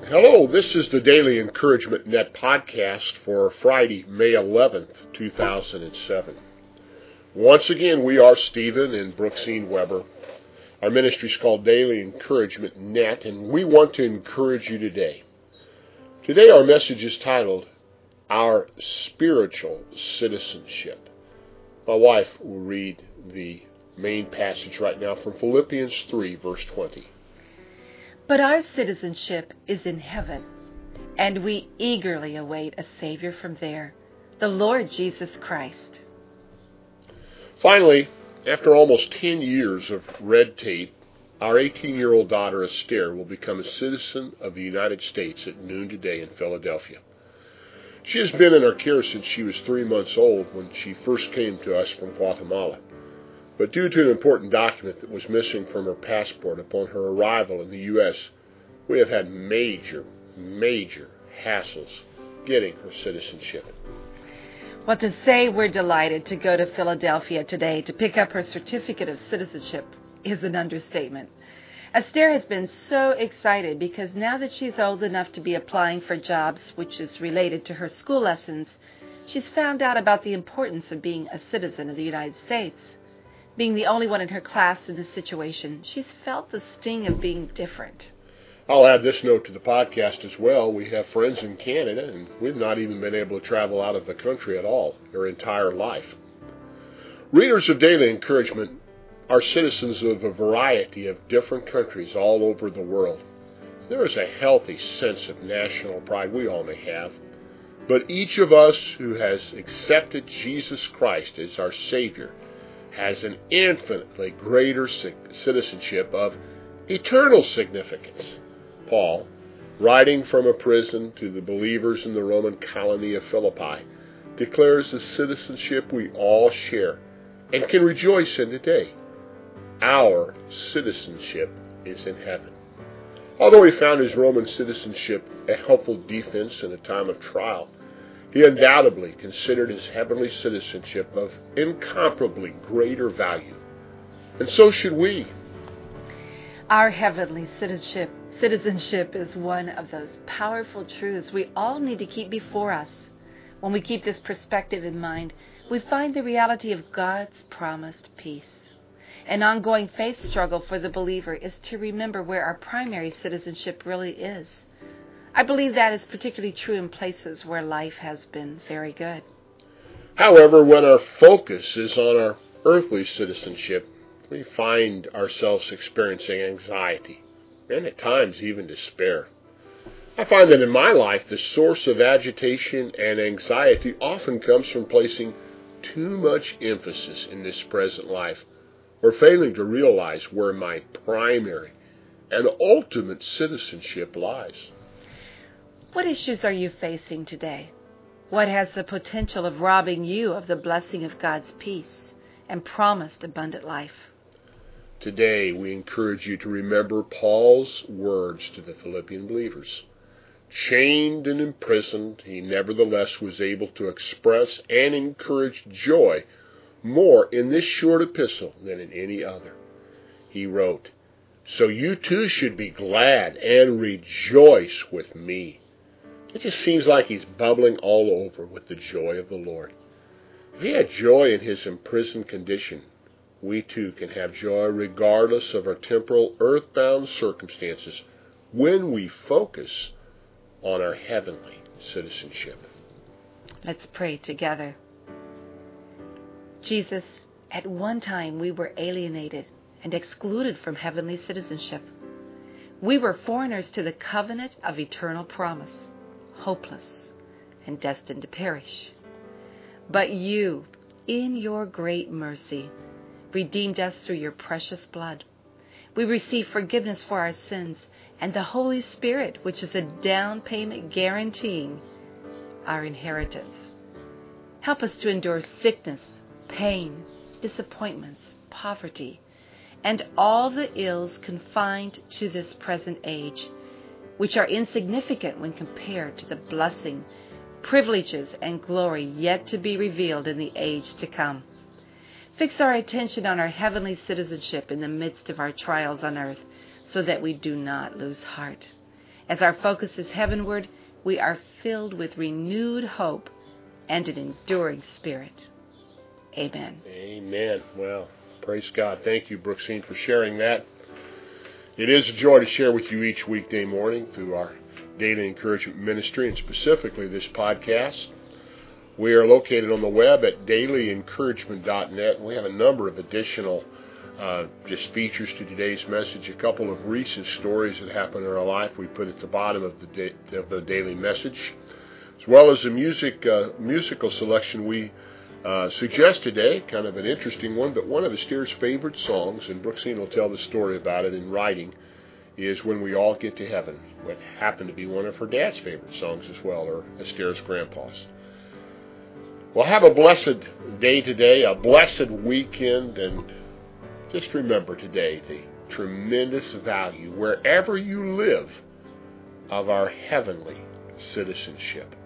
Hello, this is the Daily Encouragement Net podcast for Friday, May 11th, 2007. Once again, we are Stephen and Brooksine Weber. Our ministry is called Daily Encouragement Net, and we want to encourage you today. Today our message is titled, Our Spiritual Citizenship. My wife will read the main passage right now from Philippians 3, verse 20. But our citizenship is in heaven, and we eagerly await a Savior from there, the Lord Jesus Christ. Finally, after almost 10 years of red tape, our 18-year-old daughter Esther will become a citizen of the United States at noon today in Philadelphia. She has been in our care since she was 3 months old when she first came to us from Guatemala. But due to an important document that was missing from her passport upon her arrival in the U.S., we have had major hassles getting her citizenship. Well, to say we're delighted to go to Philadelphia today to pick up her certificate of citizenship is an understatement. Esther has been so excited because now that she's old enough to be applying for jobs which is related to her school lessons, she's found out about the importance of being a citizen of the United States. Being the only one in her class in this situation, she's felt the sting of being different. I'll add this note to the podcast as well. We have friends in Canada, and we've not even been able to travel out of the country at all their entire life. Readers of Daily Encouragement are citizens of a variety of different countries all over the world. There is a healthy sense of national pride we all may have, but each of us who has accepted Jesus Christ as our Savior has an infinitely greater citizenship of eternal significance. Paul, writing from a prison to the believers in the Roman colony of Philippi, declares the citizenship we all share and can rejoice in today. Our citizenship is in heaven. Although he found his Roman citizenship a helpful defense in a time of trial, he undoubtedly considered his heavenly citizenship of incomparably greater value. And so should we. Our heavenly citizenship is one of those powerful truths we all need to keep before us. When we keep this perspective in mind, we find the reality of God's promised peace. An ongoing faith struggle for the believer is to remember where our primary citizenship really is. I believe that is particularly true in places where life has been very good. However, when our focus is on our earthly citizenship, we find ourselves experiencing anxiety and at times even despair. I find that in my life, the source of agitation and anxiety often comes from placing too much emphasis in this present life or failing to realize where my primary and ultimate citizenship lies. What issues are you facing today? What has the potential of robbing you of the blessing of God's peace and promised abundant life? Today, we encourage you to remember Paul's words to the Philippian believers. Chained and imprisoned, he nevertheless was able to express and encourage joy more in this short epistle than in any other. He wrote, "So you too should be glad and rejoice with me." It just seems like he's bubbling all over with the joy of the Lord. If he had joy in his imprisoned condition, we too can have joy regardless of our temporal, earthbound circumstances when we focus on our heavenly citizenship. Let's pray together. Jesus, at one time we were alienated and excluded from heavenly citizenship. We were foreigners to the covenant of eternal promise, hopeless and destined to perish. But you, in your great mercy, redeemed us through your precious blood. We receive forgiveness for our sins and the Holy Spirit, which is a down payment guaranteeing our inheritance. Help us to endure sickness, pain, disappointments, poverty, and all the ills confined to this present age, which are insignificant when compared to the blessing, privileges, and glory yet to be revealed in the age to come. Fix our attention on our heavenly citizenship in the midst of our trials on earth, so that we do not lose heart. As our focus is heavenward, we are filled with renewed hope and an enduring spirit. Amen. Amen. Well, praise God. Thank you, Brooksine, for sharing that. It is a joy to share with you each weekday morning through our Daily Encouragement Ministry, and specifically this podcast. We are located on the web at dailyencouragement.net. We have a number of additional just features to today's message. A couple of recent stories that happened in our life we put at the bottom of the daily message, as well as a musical selection we suggest today, kind of an interesting one, but one of Esther's favorite songs, and Brooksine will tell the story about it in writing, is When We All Get to Heaven, what happened to be one of her dad's favorite songs as well, or Esther's grandpa's. Well, have a blessed day today, a blessed weekend, and just remember today the tremendous value, wherever you live, of our heavenly citizenship.